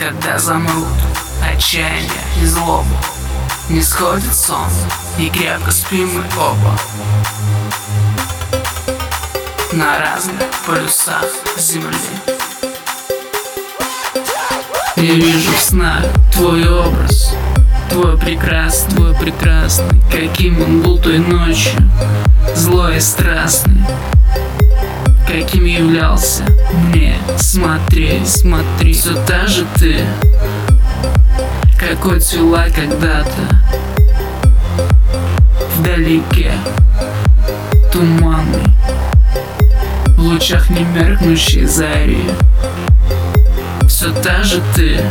когда замрут отчаяние и злоба, не сходит сон, и крепко спим мы оба на разных полюсах земли. Я вижу в снах твой образ, твой прекрасный, каким он был той ночью, злой и страстный, каким являлся мне. Смотри, все та же ты, какой цвела когда-то вдалеке, туманный, в лучах немеркнущей зари. Все та же ты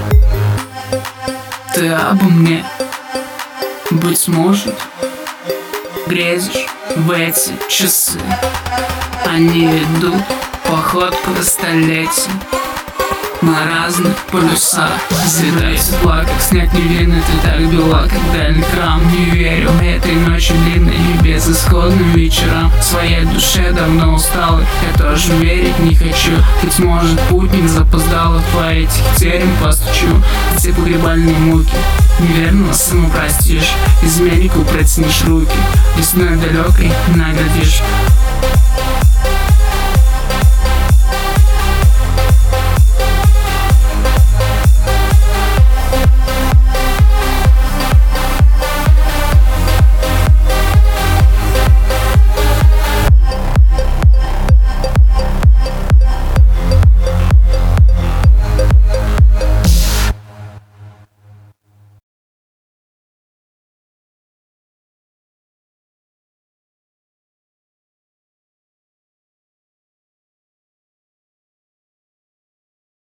обо мне, быть может, грезишь в эти часы. Они идут походкой столетий на разных полюсах. Цвета тепла, как снег невинный, ты так бела, как дальний храм. Не верю этой ночи длинной и безысходным вечерам. В своей душе давно устал, я тоже верить не хочу. Быть может, путник запоздал, в твои этих терем постучу. Эти погребальные муки неверного сына простишь, изменнику протянешь руки, весной далекой наградишь.